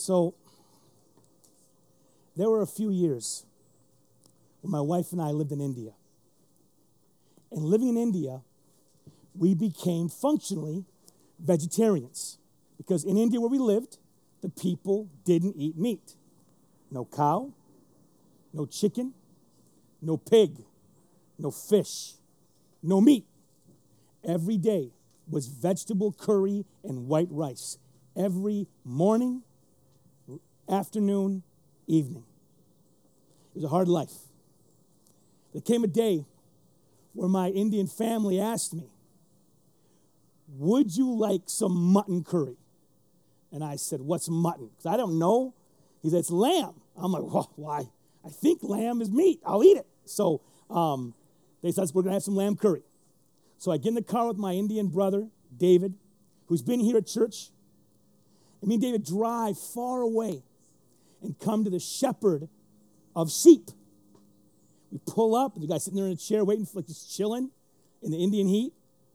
So there were a few years when my wife and I lived in India. And living in India, we became functionally vegetarians. Because in India where we lived, the people didn't eat meat. No cow, no chicken, no pig, no fish, no meat. Every day was vegetable curry and white rice. Every morning, afternoon, evening. It was a hard life. There came a day where my Indian family asked me, would you like some mutton curry? And I said, what's mutton? Because I don't know. He said, it's lamb. I'm like, well, why? I think lamb is meat. I'll eat it. So they said, we're going to have some lamb curry. So I get in the car with my Indian brother, David, who's been here at church. And me and David drive far away and come to the shepherd of sheep. We pull up, and the guy's sitting there in a chair waiting, for, like just chilling in the Indian heat.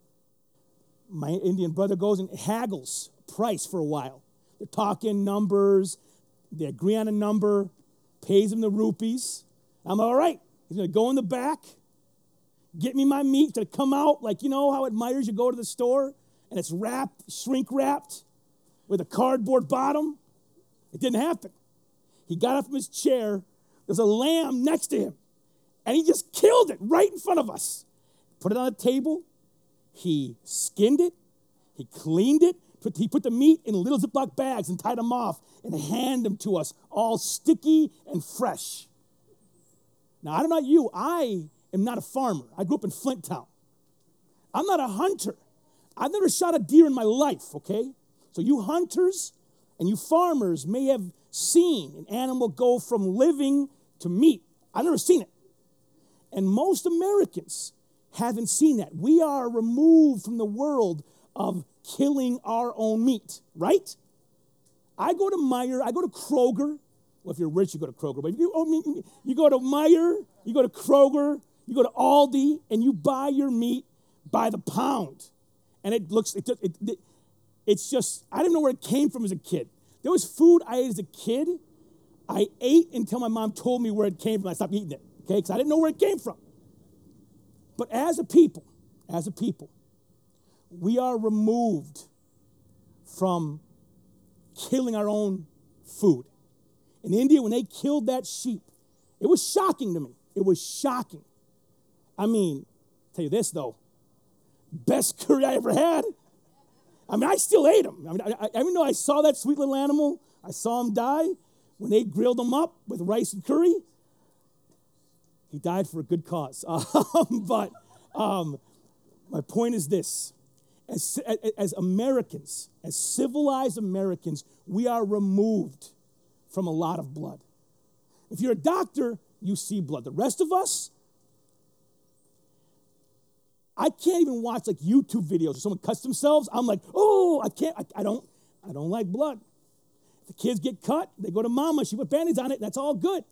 My Indian brother goes and haggles price for a while. They're talking numbers. They agree on a number, pays him the rupees. I'm all right. He's going to go in the back, get me my meat, to come out like, you know how at Myers you go to the store and it's wrapped, shrink wrapped with a cardboard bottom? It didn't happen. He got up from his chair. There's a lamb next to him. And he just killed it right in front of us. Put it on a table. He skinned it. He cleaned it. He put the meat in little Ziploc bags and tied them off and handed them to us, all sticky and fresh. Now, I don't know about you. I am not a farmer. I grew up in Flint Town. I'm not a hunter. I've never shot a deer in my life, okay? So you hunters and you farmers may have seen an animal go from living to meat. I've never seen it. And most Americans haven't seen that. We are removed from the world of killing our own meat, right? I go to Meijer, I go to Kroger. Well, if you're rich, you go to Kroger. But if you go to Meijer, you go to Kroger, you go to Aldi, and you buy your meat by the pound. And it's just, I didn't know where it came from as a kid. There was food I ate as a kid. I ate until my mom told me where it came from. I stopped eating it, okay? Because I didn't know where it came from. But as a people, we are removed from killing our own food. In India, when they killed that sheep, it was shocking to me. It was shocking. I mean, tell you this, though. Best curry I ever had. I mean, I still ate them. I mean, even though I saw that sweet little animal, I saw him die, when they grilled him up with rice and curry, he died for a good cause. But my point is this. As Americans, as civilized Americans, we are removed from a lot of blood. If you're a doctor, you see blood. The rest of us, I can't even watch like YouTube videos where someone cuts themselves. I'm like, oh, I can't. I don't like blood. If the kids get cut, they go to mama. She put Band-Aids on it. That's all good.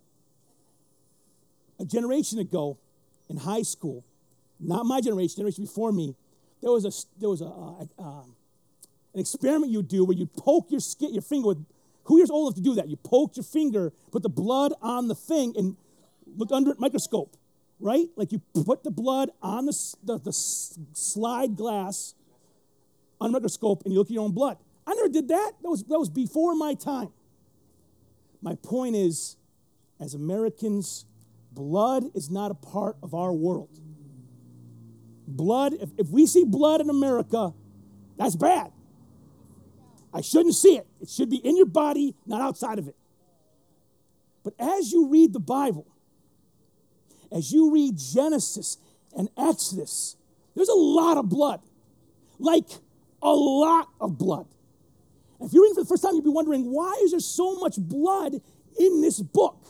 A generation ago, in high school, not my generation before me, there was an experiment you do where you poke your finger with. Who here's old enough to do that? You poke your finger, put the blood on the thing, and look under it, microscope, right? Like you put the blood on the slide glass on a microscope, and you look at your own blood. I never did that. That was before my time. My point is, as Americans, blood is not a part of our world. Blood, if we see blood in America, that's bad. I shouldn't see it. It should be in your body, not outside of it. But as you read the Bible, as you read Genesis and Exodus, there's a lot of blood. Like a lot of blood. And if you're reading for the first time, you'd be wondering, why is there so much blood in this book?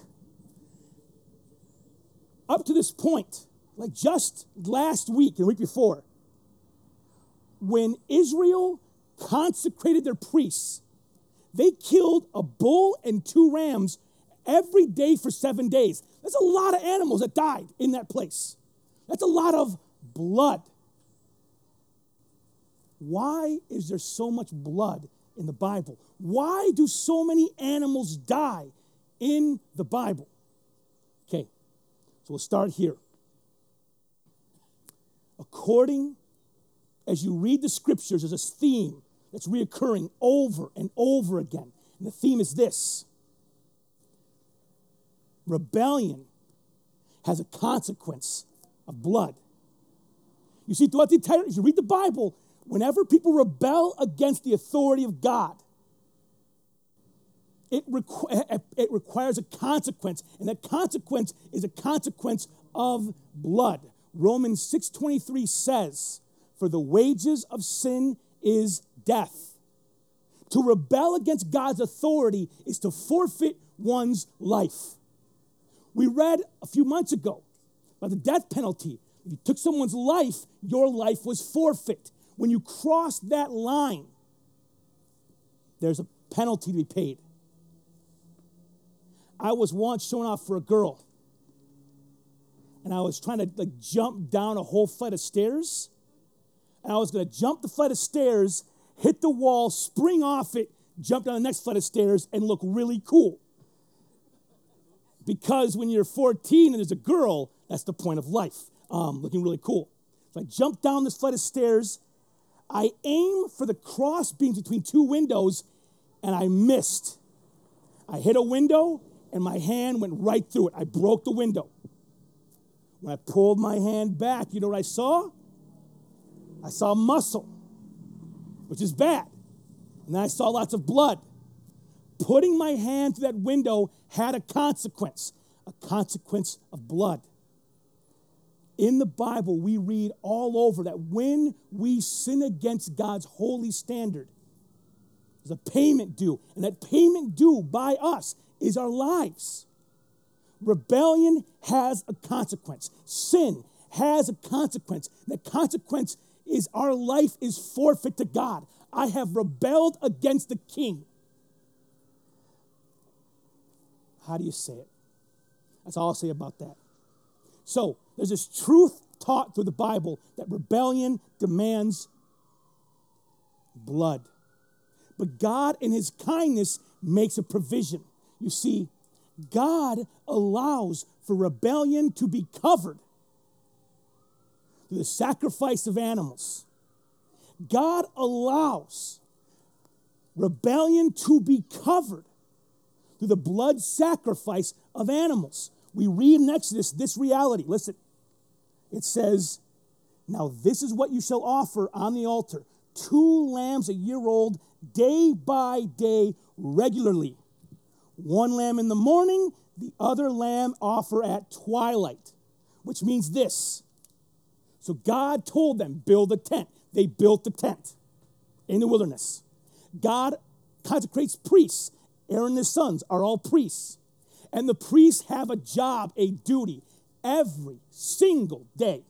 Up to this point, like just last week and the week before, when Israel consecrated their priests, they killed a bull and 2 rams every day for 7 days. That's a lot of animals that died in that place. That's a lot of blood. Why is there so much blood in the Bible. Why do so many animals die in the Bible? Okay, so we'll start here. As you read the scriptures, there's a theme that's reoccurring over and over again. And the theme is this: rebellion has a consequence of blood. You see, throughout the entire, as you read the Bible, whenever people rebel against the authority of God, it requires a consequence, and that consequence is a consequence of blood. Romans 6:23 says, "For the wages of sin is death." To rebel against God's authority is to forfeit one's life. We read a few months ago about the death penalty. If you took someone's life, your life was forfeit. When you cross that line, there's a penalty to be paid. I was once showing off for a girl, and I was trying to jump down a whole flight of stairs, and I was going to jump the flight of stairs, hit the wall, spring off it, jump down the next flight of stairs, and look really cool. Because when you're 14 and there's a girl, that's the point of life, looking really cool. So I jumped down this flight of stairs. I aimed for the cross beams between two windows, and I missed. I hit a window, and my hand went right through it. I broke the window. When I pulled my hand back, you know what I saw? I saw muscle, which is bad. And then I saw lots of blood. Putting my hand through that window had a consequence of blood. In the Bible, we read all over that when we sin against God's holy standard, there's a payment due. And that payment due by us is our lives. Rebellion has a consequence. Sin has a consequence. The consequence is our life is forfeit to God. I have rebelled against the King. How do you say it? That's all I'll say about that. So, there's this truth taught through the Bible that rebellion demands blood. But God, in his kindness, makes a provision. You see, God allows for rebellion to be covered through the sacrifice of animals. God allows rebellion to be covered through the blood sacrifice of animals. We read in Exodus this reality. Listen, it says, "Now this is what you shall offer on the altar, 2 lambs a year old, day by day, regularly. 1 lamb in the morning, the other lamb offer at twilight." Which means this. So God told them, build a tent. They built the tent in the wilderness. God consecrates priests. Aaron and his sons are all priests. And the priests have a job, a duty, every single day.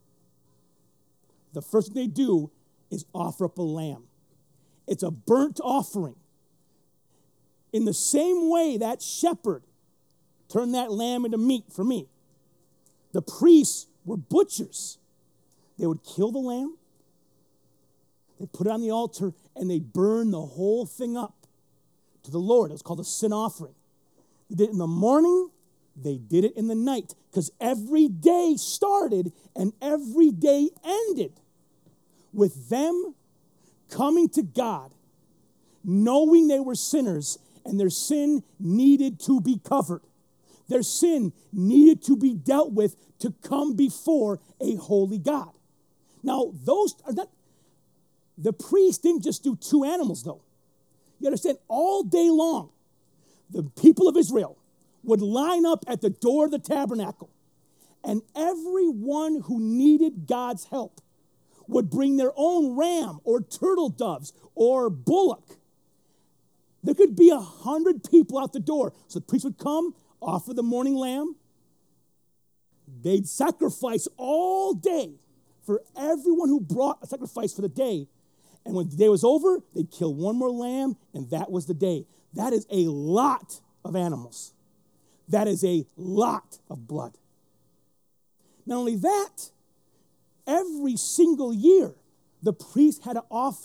The first thing they do is offer up a lamb. It's a burnt offering. In the same way that shepherd turned that lamb into meat for me, the priests were butchers. They would kill the lamb, they'd put it on the altar, and they'd burn the whole thing up to the Lord. It was called a sin offering. They did it in the morning, they did it in the night, because every day started and every day ended with them coming to God, knowing they were sinners and their sin needed to be covered. Their sin needed to be dealt with to come before a holy God. Now, those are not, the priest didn't just do 2 animals, though. You understand, all day long, the people of Israel would line up at the door of the tabernacle, and everyone who needed God's help would bring their own ram or turtle doves or bullock. There could be 100 people out the door. So the priest would come, offer the morning lamb. They'd sacrifice all day for everyone who brought a sacrifice for the day. And when the day was over, they'd kill one more lamb, and that was the day. That is a lot of animals. That is a lot of blood. Not only that, every single year, the priest had to offer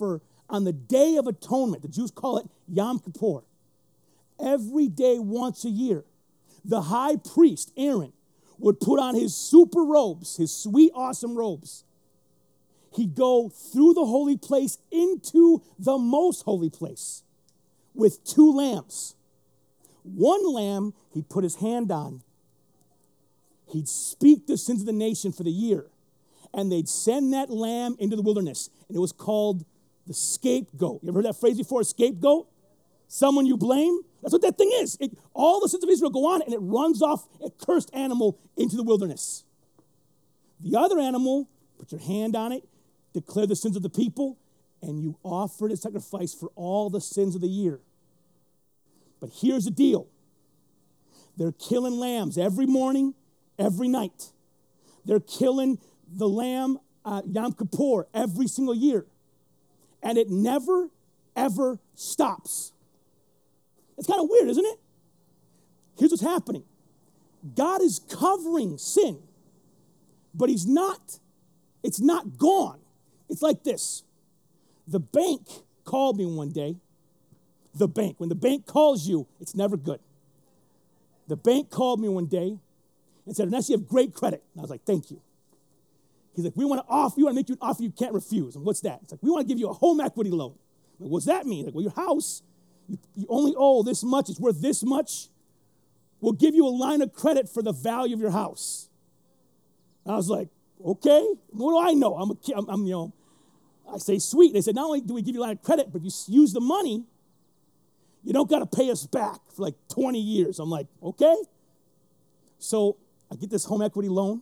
on the Day of Atonement, the Jews call it Yom Kippur, every day once a year, the high priest, Aaron, would put on his super robes, his sweet, awesome robes. He'd go through the holy place into the most holy place with 2 lambs. One lamb he'd put his hand on. He'd speak the sins of the nation for the year. And they'd send that lamb into the wilderness. And it was called the scapegoat. You ever heard that phrase before, scapegoat? Someone you blame? That's what that thing is. All the sins of Israel go on, and it runs off a cursed animal into the wilderness. The other animal, put your hand on it, declare the sins of the people, and you offer a sacrifice for all the sins of the year. But here's the deal. They're killing lambs every morning, every night. They're killing the lamb Yom Kippur every single year. And it never, ever stops. It's kind of weird, isn't it? Here's what's happening. God is covering sin, but it's not gone. It's like this. The bank called me one day. The bank. When the bank calls you, it's never good. The bank called me one day and said, Ernesto, you have great credit. And I was like, thank you. He's like, we want to make you an offer you can't refuse. And what's that? It's like, we want to give you a home equity loan. I'm like, what's that mean? Like, well, your house, you only owe this much. It's worth this much. We'll give you a line of credit for the value of your house. And I was like, okay, what do I know? I'm I say, sweet. They said, not only do we give you a line of credit, but if you use the money, you don't got to pay us back for like 20 years. I'm like, okay. So I get this home equity loan.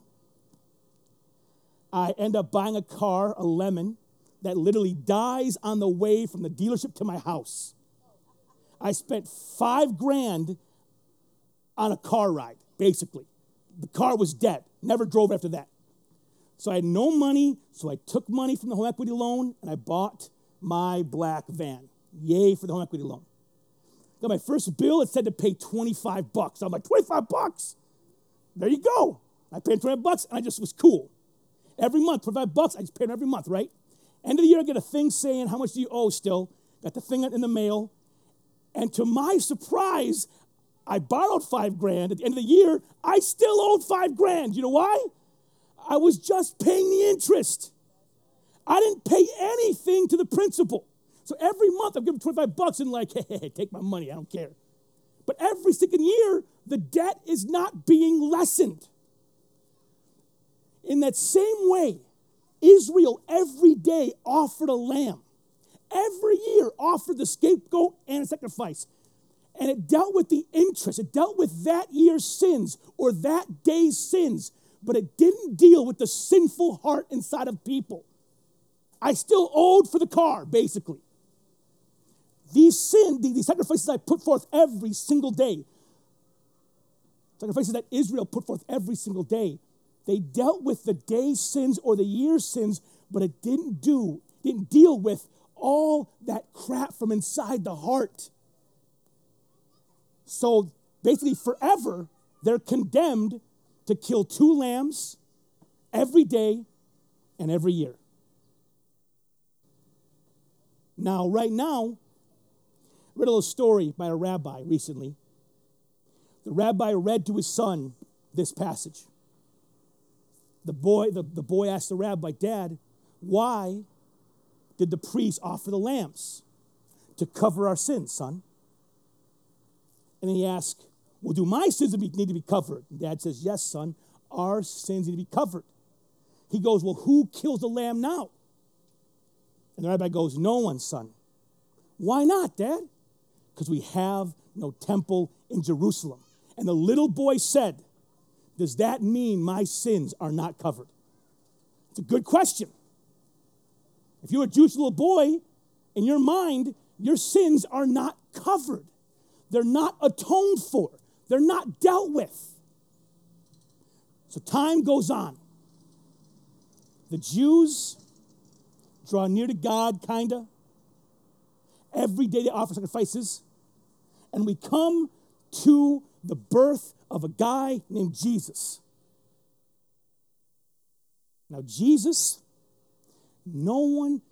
I end up buying a car, a Lemon, that literally dies on the way from the dealership to my house. I spent $5,000 on a car ride, basically. The car was dead. Never drove after that. So I had no money, so I took money from the home equity loan, and I bought my black van. Yay for the home equity loan. Got my first bill, it said to pay $25. I'm like, $25? There you go. I paid $25, and I just was cool. Every month, $25, I just paid them every month, right? End of the year, I get a thing saying, how much do you owe still? Got the thing in the mail. And to my surprise, I borrowed $5,000. At the end of the year, I still owed $5,000. You know why? I was just paying the interest. I didn't pay anything to the principal. So every month, I'm giving $25 and like, hey, take my money. I don't care. But every second year, the debt is not being lessened. In that same way, Israel every day offered a lamb. Every year offered the scapegoat and a sacrifice. And it dealt with the interest. It dealt with that year's sins or that day's sins. But it didn't deal with the sinful heart inside of people. I still owed for the car, basically. These sacrifices I put forth every single day, sacrifices that Israel put forth every single day, they dealt with the day's sins or the year's sins, but it didn't deal with all that crap from inside the heart. So basically forever, they're condemned to kill 2 lambs every day and every year. Now, right now, I read a little story by a rabbi recently. The rabbi read to his son this passage. The boy asked the rabbi, Dad, why did the priest offer the lambs? To cover our sins, son. And then he asked, well, do my sins need to be covered? And Dad says, yes, son, our sins need to be covered. He goes, well, who kills the lamb now? And the rabbi goes, no one, son. Why not, Dad? Because we have no temple in Jerusalem. And the little boy said, does that mean my sins are not covered? It's a good question. If you're a Jewish little boy, in your mind, your sins are not covered. They're not atoned for. They're not dealt with. So time goes on. The Jews draw near to God, kind of. Every day they offer sacrifices. And we come to the birth of a guy named Jesus. Now, Jesus, no one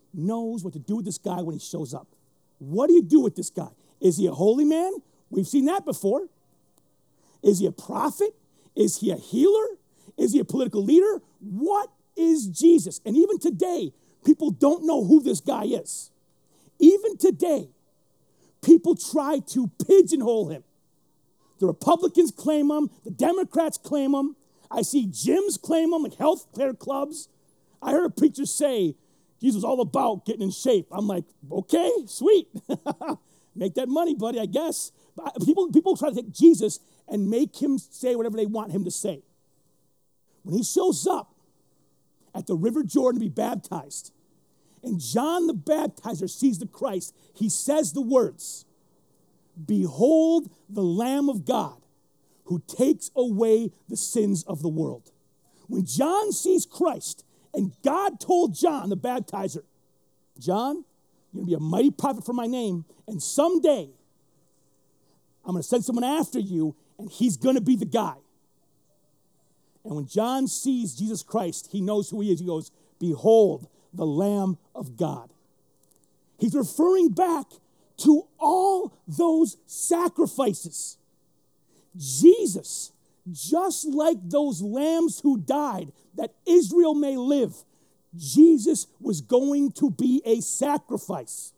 knows what to do with this guy when he shows up. What do you do with this guy? Is he a holy man? We've seen that before. Is he a prophet? Is he a healer? Is he a political leader? What is Jesus? And even today, people don't know who this guy is. Even today, people try to pigeonhole him. The Republicans claim him. The Democrats claim him. I see gyms claim him, like health care clubs. I heard a preacher say Jesus was all about getting in shape. I'm like, okay, sweet. Make that money, buddy, I guess. But people try to take Jesus and make him say whatever they want him to say. When he shows up at the River Jordan to be baptized, and John the Baptizer sees the Christ, he says the words, "Behold the Lamb of God who takes away the sins of the world." When John sees Christ, and God told John the Baptizer, "John, you're going to be a mighty prophet for my name, and someday I'm going to send someone after you, and he's going to be the guy." And when John sees Jesus Christ, he knows who he is. He goes, "Behold the Lamb of God." He's referring back to all those sacrifices. Jesus, just like those lambs who died, that Israel may live, Jesus was going to be a sacrifice.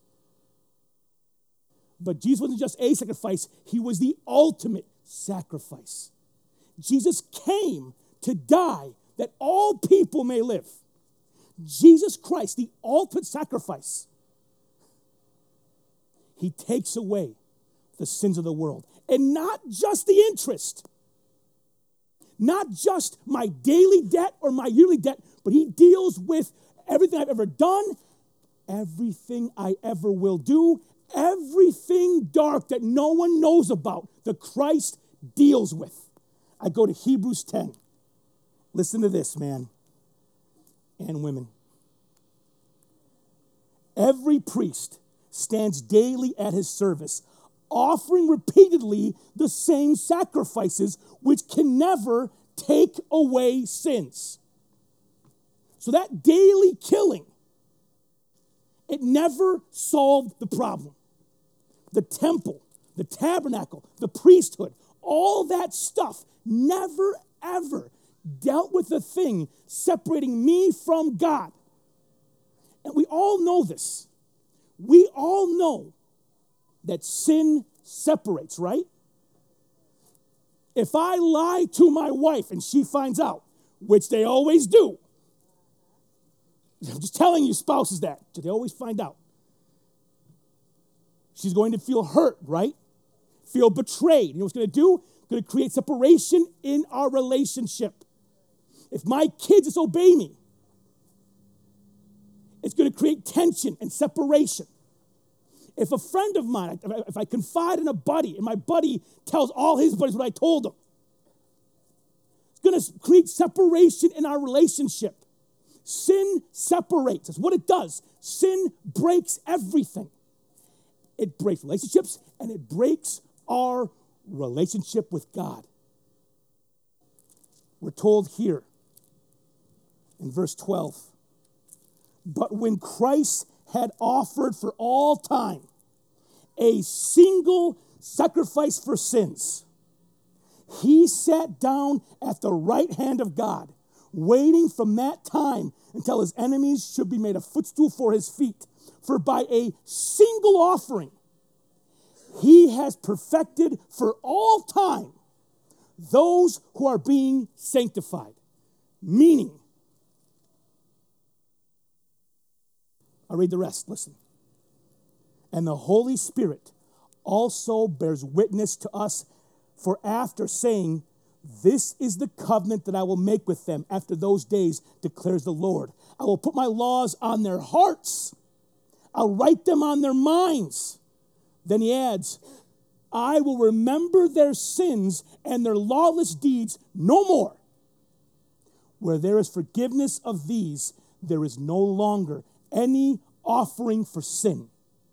But Jesus wasn't just a sacrifice, he was the ultimate sacrifice. Jesus came to die that all people may live. Jesus Christ, the ultimate sacrifice, he takes away the sins of the world. And not just the interest, not just my daily debt or my yearly debt, but he deals with everything I've ever done, everything I ever will do, everything dark that no one knows about, the Christ deals with. I go to Hebrews 10. Listen to this, man and women. Every priest stands daily at his service, offering repeatedly the same sacrifices which can never take away sins. So that daily killing, it never solved the problem. The temple, the tabernacle, the priesthood, all that stuff never, ever dealt with the thing separating me from God. And we all know this. We all know that sin separates, right? If I lie to my wife and she finds out, which they always do, I'm just telling you spouses that, they always find out. She's going to feel hurt, right? Feel betrayed. You know what's going to do? Going to create separation in our relationship. If my kids disobey me, it's going to create tension and separation. If a friend of mine, if I confide in a buddy, and my buddy tells all his buddies what I told them, it's going to create separation in our relationship. Sin separates. That's what it does. Sin breaks everything. It breaks relationships, and it breaks our relationship with God. We're told here in verse 12, "But when Christ had offered for all time a single sacrifice for sins, he sat down at the right hand of God, waiting from that time until his enemies should be made a footstool for his feet. For by a single offering, he has perfected for all time those who are being sanctified." Meaning, I'll read the rest, listen. "And the Holy Spirit also bears witness to us, for after saying, 'This is the covenant that I will make with them after those days, declares the Lord. I will put my laws on their hearts. I'll write them on their minds.' Then he adds, 'I will remember their sins and their lawless deeds no more. Where there is forgiveness of these, there is no longer any offering for sin.'"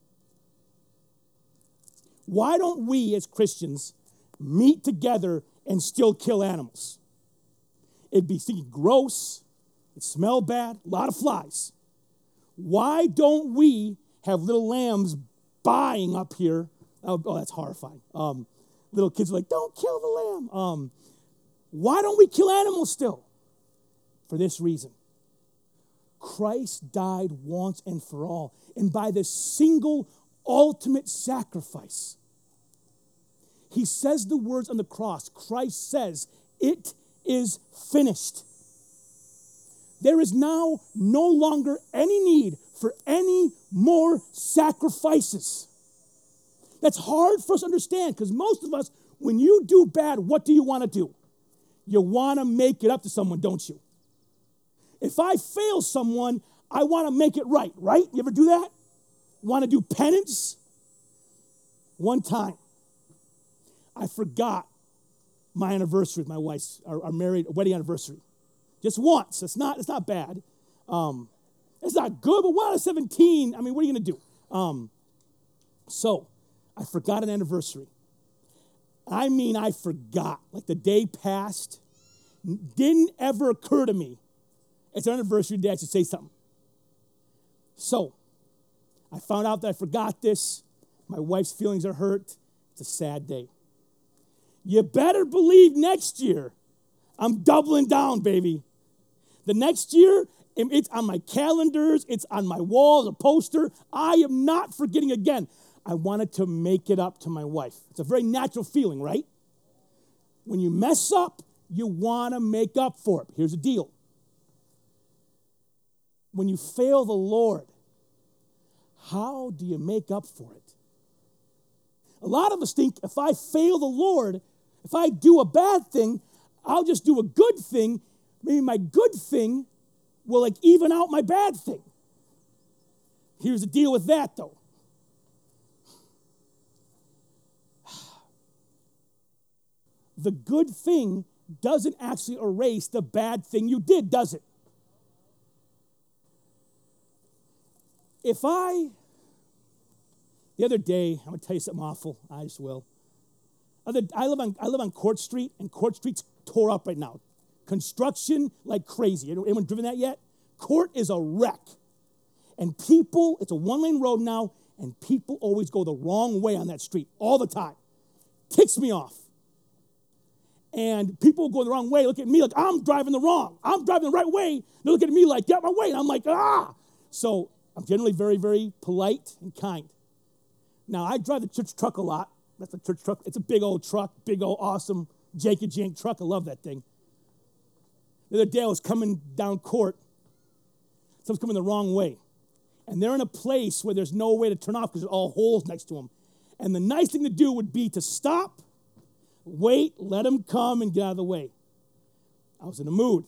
Why don't we as Christians meet together and still kill animals? It'd be stinking gross. It'd smell bad. A lot of flies. Why don't we have little lambs buying up here? Oh, that's horrifying. Little kids are like, don't kill the lamb. Why don't we kill animals still? For this reason. Christ died once and for all. And by this single ultimate sacrifice, he says the words on the cross. Christ says, it is finished. There is now no longer any need for any more sacrifices. That's hard for us to understand because most of us, when you do bad, what do you want to do? You want to make it up to someone, don't you? If I fail someone, I want to make it right? You ever do that? Want to do penance? One time, I forgot my anniversary with my wife's, our wedding anniversary. Just once. It's not bad. It's not good, but 1 out of 17, I mean, what are you going to do? So, I forgot an anniversary. I mean, I forgot. Like the day passed. Didn't ever occur to me. It's our anniversary day, I should say something. So, I found out that I forgot this. My wife's feelings are hurt. It's a sad day. You better believe next year, I'm doubling down, baby. The next year, it's on my calendars. It's on my wall, the poster. I am not forgetting again. I wanted to make it up to my wife. It's a very natural feeling, right? When you mess up, you want to make up for it. Here's the deal. When you fail the Lord, how do you make up for it? A lot of us think if I fail the Lord, if I do a bad thing, I'll just do a good thing. Maybe my good thing will even out my bad thing. Here's the deal with that, though. The good thing doesn't actually erase the bad thing you did, does it? The other day, I'm going to tell you something awful. I just will. I live on Court Street, and Court Street's tore up right now. Construction like crazy. Anyone driven that yet? Court is a wreck. And it's a one-lane road now, and people always go the wrong way on that street all the time. Ticks me off. And people go the wrong way, look at me like I'm driving the right way. They look at me like, get my way. And I'm like, ah. So I'm generally very, very polite and kind. Now, I drive the church truck a lot. That's a church truck. It's a big old truck, big old awesome jank truck. I love that thing. The other day I was coming down Court. Someone's coming the wrong way. And they're in a place where there's no way to turn off because there's all holes next to them. And the nice thing to do would be to stop, wait, let them come and get out of the way. I was in a mood.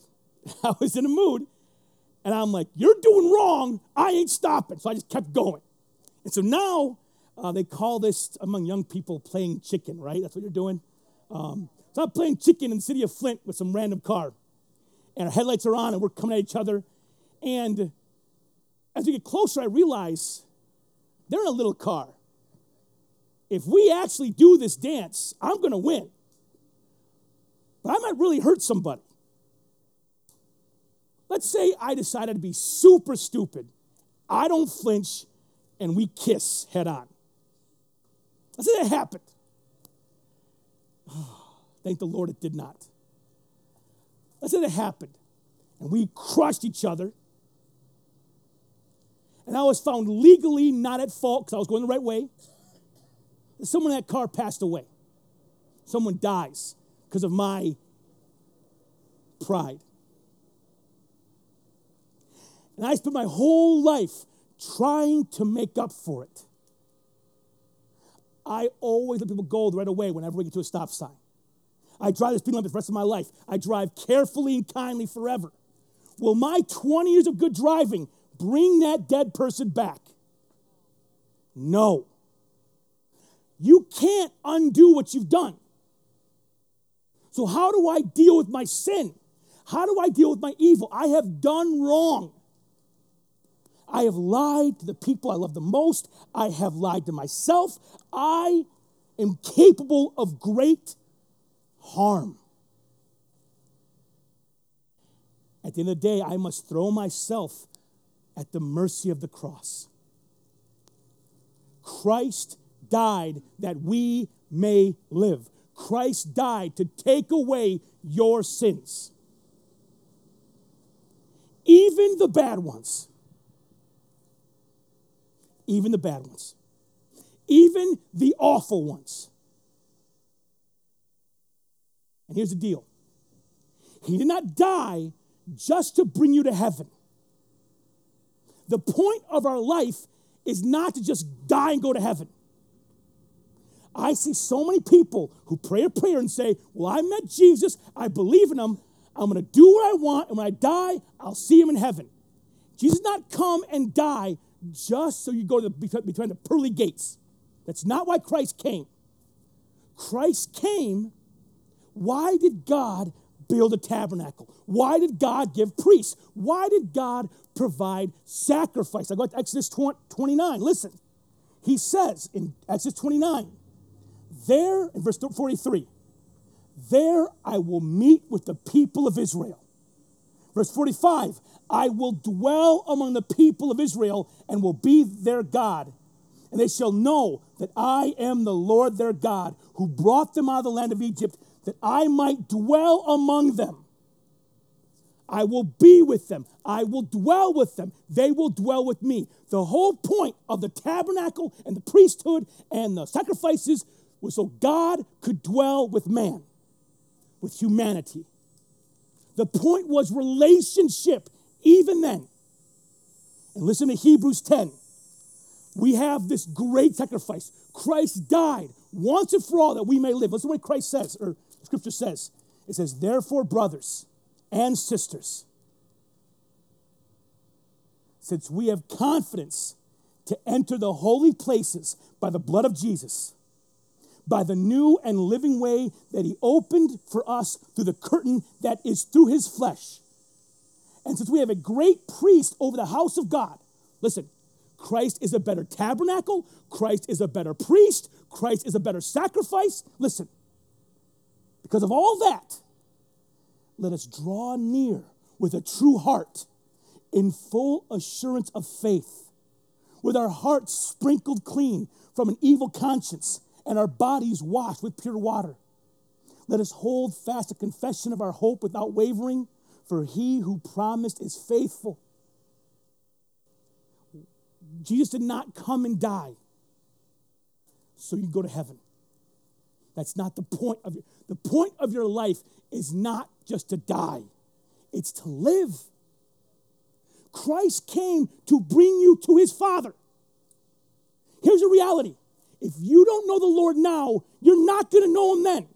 And I'm like, you're doing wrong. I ain't stopping. So I just kept going. And so now they call this among young people playing chicken, right? That's what you're doing. So I'm playing chicken in the city of Flint with some random car. And our headlights are on and we're coming at each other. And as we get closer, I realize they're in a little car. If we actually do this dance, I'm going to win. But I might really hurt somebody. Let's say I decided to be super stupid. I don't flinch, and we kiss head on. Let's say that happened. Thank the Lord it did not. Let's say that happened, and we crushed each other. And I was found legally not at fault because I was going the right way. And someone in that car passed away. Someone dies because of my pride. And I spent my whole life trying to make up for it. I always let people go the right away whenever we get to a stop sign. I drive the speed limit the rest of my life. I drive carefully and kindly forever. Will my 20 years of good driving bring that dead person back? No. You can't undo what you've done. So how do I deal with my sin? How do I deal with my evil? I have done wrong. I have lied to the people I love the most. I have lied to myself. I am capable of great harm. At the end of the day, I must throw myself at the mercy of the cross. Christ died that we may live. Christ died to take away your sins. Even the bad ones. Even the bad ones. Even the awful ones. And here's the deal. He did not die just to bring you to heaven. The point of our life is not to just die and go to heaven. I see so many people who pray a prayer and say, well, I met Jesus, I believe in him, I'm going to do what I want, and when I die, I'll see him in heaven. Jesus did not come and die just so you go to between the pearly gates. That's not why Christ came. Christ came. Why did God build a tabernacle? Why did God give priests? Why did God provide sacrifice? I go to Exodus 29. Listen. He says in Exodus 29, there, in verse 43, there I will meet with the people of Israel. Verse 45, I will dwell among the people of Israel and will be their God. And they shall know that I am the Lord their God, who brought them out of the land of Egypt, that I might dwell among them. I will be with them. I will dwell with them. They will dwell with me. The whole point of the tabernacle and the priesthood and the sacrifices was so God could dwell with man, with humanity. The point was relationship, even then. And listen to Hebrews 10. We have this great sacrifice. Christ died once and for all that we may live. Listen to what Christ says, or Scripture says. It says, therefore, brothers and sisters, since we have confidence to enter the holy places by the blood of Jesus, by the new and living way that he opened for us through the curtain that is through his flesh. And since we have a great priest over the house of God, listen, Christ is a better tabernacle. Christ is a better priest. Christ is a better sacrifice. Listen, because of all that, let us draw near with a true heart in full assurance of faith, with our hearts sprinkled clean from an evil conscience and our bodies washed with pure water. Let us hold fast the confession of our hope without wavering, for he who promised is faithful. Jesus did not come and die so you go to heaven. That's not the point of it. The point of your life is not just to die. It's to live. Christ came to bring you to his Father. Here's the reality. If you don't know the Lord now, you're not going to know him then.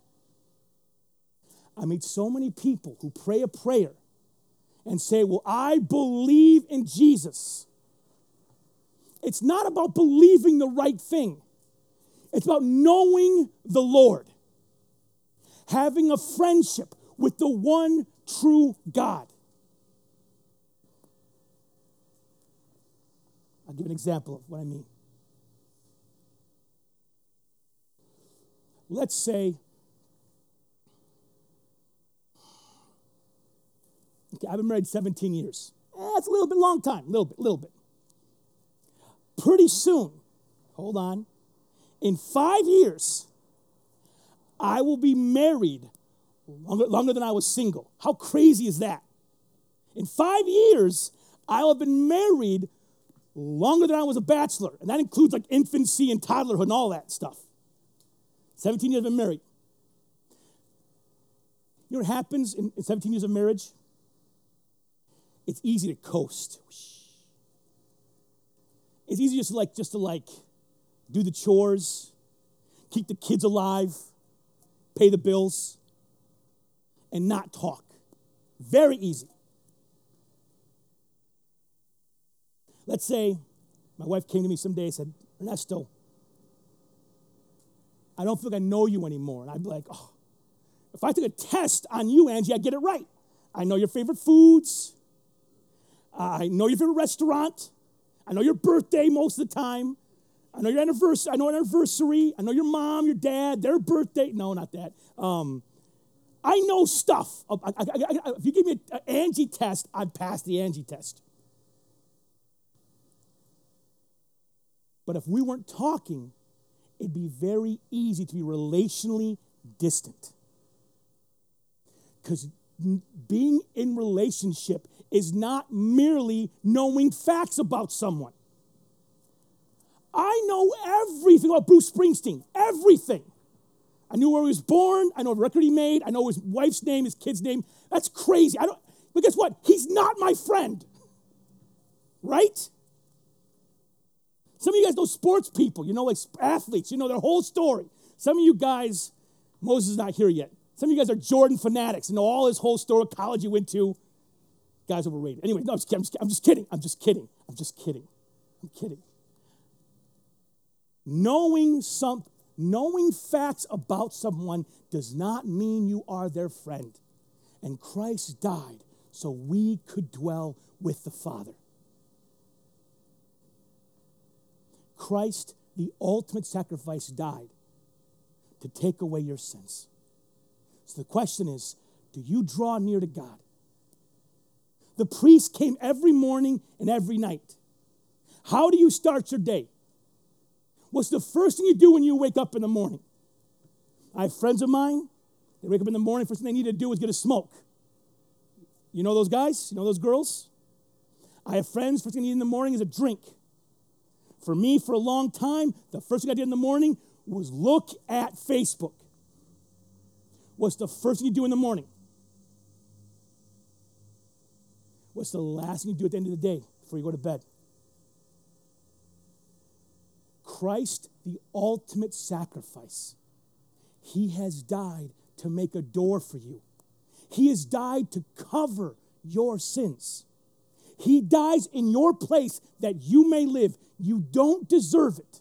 I meet so many people who pray a prayer and say, well, I believe in Jesus. It's not about believing the right thing. It's about knowing the Lord. Having a friendship with the one true God. I'll give an example of what I mean. Let's say, okay, I've been married 17 years. That's a little bit long time, little bit. Pretty soon, hold on, in 5 years, I will be married longer than I was single. How crazy is that? In 5 years, I'll have been married longer than I was a bachelor. And that includes like infancy and toddlerhood and all that stuff. 17 years I've been married. You know what happens in 17 years of marriage? It's easy to coast. It's easy just to do the chores, keep the kids alive, pay the bills, and not talk. Very easy. Let's say my wife came to me someday and said, Ernesto, I don't feel like I know you anymore. And I'd be like, oh, if I took a test on you, Angie, I'd get it right. I know your favorite foods. I know your favorite restaurant. I know your birthday most of the time. I know your anniversary. I know an anniversary. I know your mom, your dad, their birthday. No, not that. I know stuff. If you give me an Angie test, I'd pass the Angie test. But if we weren't talking, it'd be very easy to be relationally distant. Because being in relationship is not merely knowing facts about someone. I know everything about Bruce Springsteen, everything. I knew where he was born. I know what record he made. I know his wife's name, his kid's name. That's crazy. But guess what? He's not my friend. Right? Some of you guys know sports people, like athletes, their whole story. Some of you guys, Moses is not here yet. Some of you guys are Jordan fanatics and know all his whole story, what college he went to. Guys overrated. Anyway, no, I'm just kidding. Knowing facts about someone does not mean you are their friend. And Christ died so we could dwell with the Father. Christ, the ultimate sacrifice, died to take away your sins. So the question is, do you draw near to God? The priest came every morning and every night. How do you start your day? What's the first thing you do when you wake up in the morning? I have friends of mine, they wake up in the morning, first thing they need to do is get a smoke. You know those guys? You know those girls? I have friends, first thing they need in the morning is a drink. For me, for a long time, the first thing I did in the morning was look at Facebook. What's the first thing you do in the morning? What's the last thing you do at the end of the day before you go to bed? Christ, the ultimate sacrifice. He has died to make a door for you. He has died to cover your sins. He dies in your place that you may live. You don't deserve it.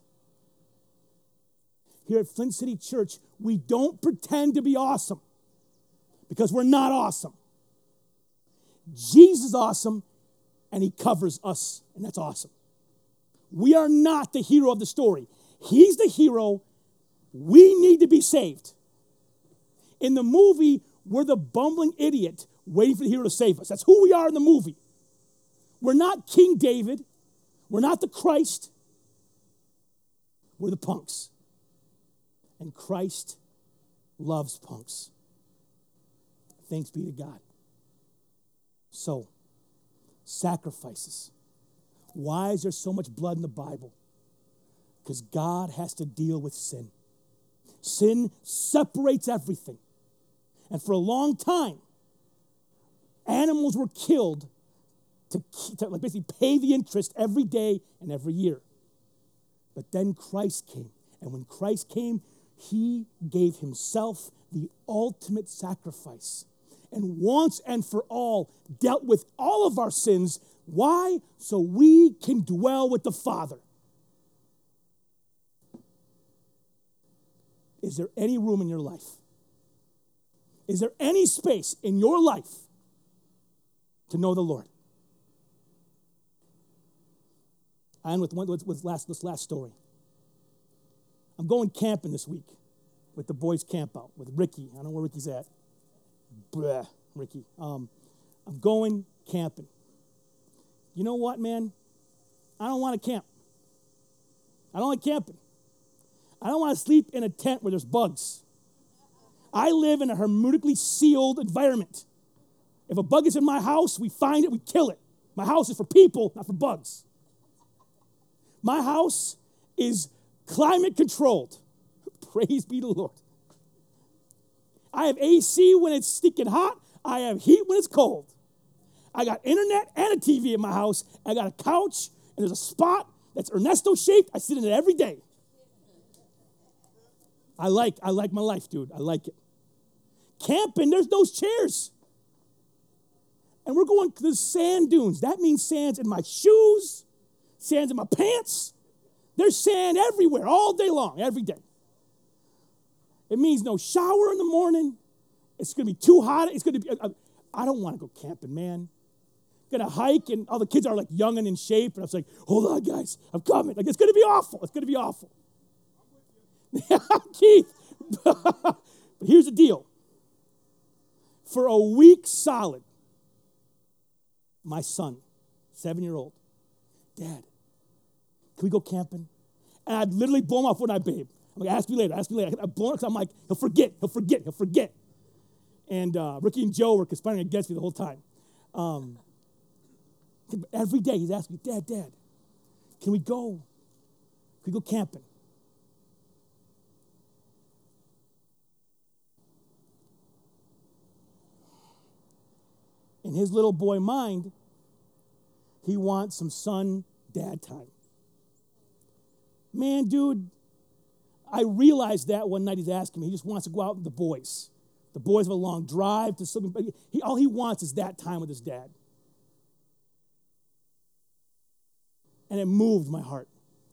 Here at Flint City Church, we don't pretend to be awesome because we're not awesome. Jesus is awesome, and he covers us, and that's awesome. We are not the hero of the story. He's the hero. We need to be saved. In the movie, we're the bumbling idiot waiting for the hero to save us. That's who we are in the movie. We're not King David. We're not the Christ. We're the punks. And Christ loves punks. Thanks be to God. So, sacrifices. Why is there so much blood in the Bible? Because God has to deal with sin. Sin separates everything. And for a long time, animals were killed to basically pay the interest every day and every year. But then Christ came. And when Christ came, he gave himself the ultimate sacrifice. And once and for all dealt with all of our sins. Why? So we can dwell with the Father. Is there any room in your life? Is there any space in your life to know the Lord? I end with this last story. I'm going camping this week with the boys' camp out, with Ricky. I don't know where Ricky's at. Bleh, Ricky. I'm going camping. You know what, man? I don't want to camp. I don't like camping. I don't want to sleep in a tent where there's bugs. I live in a hermetically sealed environment. If a bug is in my house, we find it, we kill it. My house is for people, not for bugs. My house is climate controlled. Praise be the Lord. I have AC when it's stinking hot. I have heat when it's cold. I got internet and a TV in my house. I got a couch, and there's a spot that's Ernesto shaped. I sit in it every day. I like my life, dude. I like it. Camping, there's those chairs. And we're going to the sand dunes. That means sand's in my shoes, sand's in my pants. There's sand everywhere, all day long, every day. It means no shower in the morning. It's going to be too hot. It's going to be, I don't want to go camping, man. Going to hike, and all the kids are like young and in shape. And I was like, hold on, guys, I'm coming. Like, it's going to be awful. It's going to be awful. Keith. But here's the deal. For a week solid, my son, 7-year-old, Dad, can we go camping? And I'd literally blow him off, wouldn't I, babe? I'm like, ask me later. I'd blow him because I'm like, he'll forget. And Ricky and Joe were conspiring against me the whole time. Every day he's asking me, Dad, can we go camping? In his little boy mind, he wants some son-dad time. Man, dude, I realized that one night he's asking me. He just wants to go out with the boys. The boys have a long drive to something. All he wants is that time with his dad. And it moved my heart.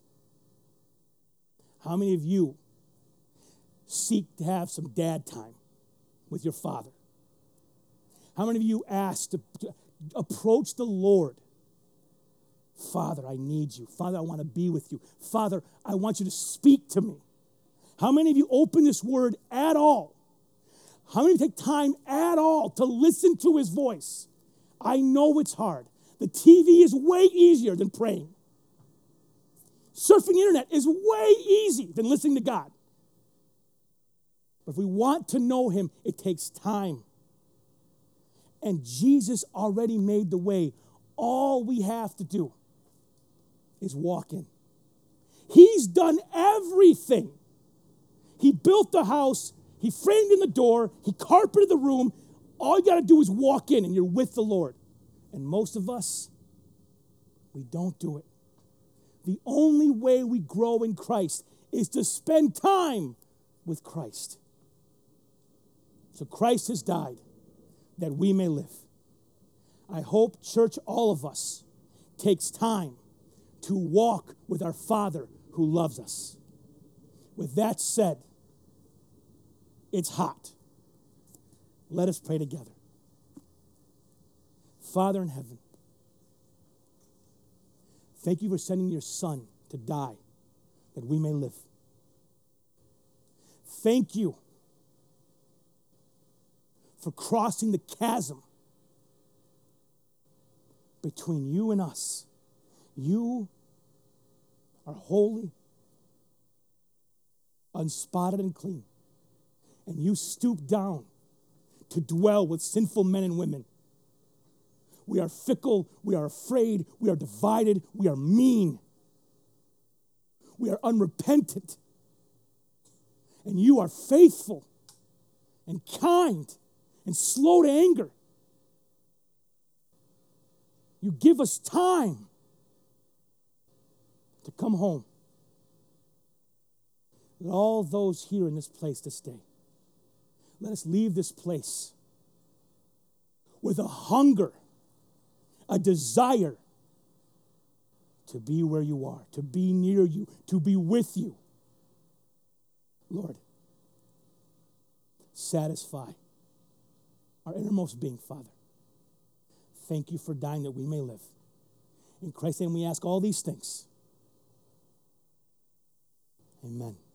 How many of you seek to have some dad time with your father? How many of you ask to approach the Lord? Father, I need you. Father, I want to be with you. Father, I want you to speak to me. How many of you open this word at all? How many of you take time at all to listen to his voice? I know it's hard. The TV is way easier than praying. Surfing the internet is way easy than listening to God. But if we want to know him, it takes time. And Jesus already made the way. All we have to do is walk in. He's done everything. He built the house. He framed in the door. He carpeted the room. All you got to do is walk in and you're with the Lord. And most of us, we don't do it. The only way we grow in Christ is to spend time with Christ. So Christ has died that we may live. I hope, church, all of us takes time to walk with our Father who loves us. With that said, it's hot. Let us pray together. Father in heaven, thank you for sending your Son to die that we may live. Thank you for crossing the chasm between you and us. You are holy, unspotted and clean, and you stoop down to dwell with sinful men and women. We are fickle, we are afraid, we are divided, we are mean, we are unrepentant, and you are faithful and kind and slow to anger. You give us time to come home. Let all those here in this place to stay. Let us leave this place with a hunger, a desire to be where you are, to be near you, to be with you. Lord, satisfy our innermost being, Father. Thank you for dying that we may live. In Christ's name we ask all these things. Amen.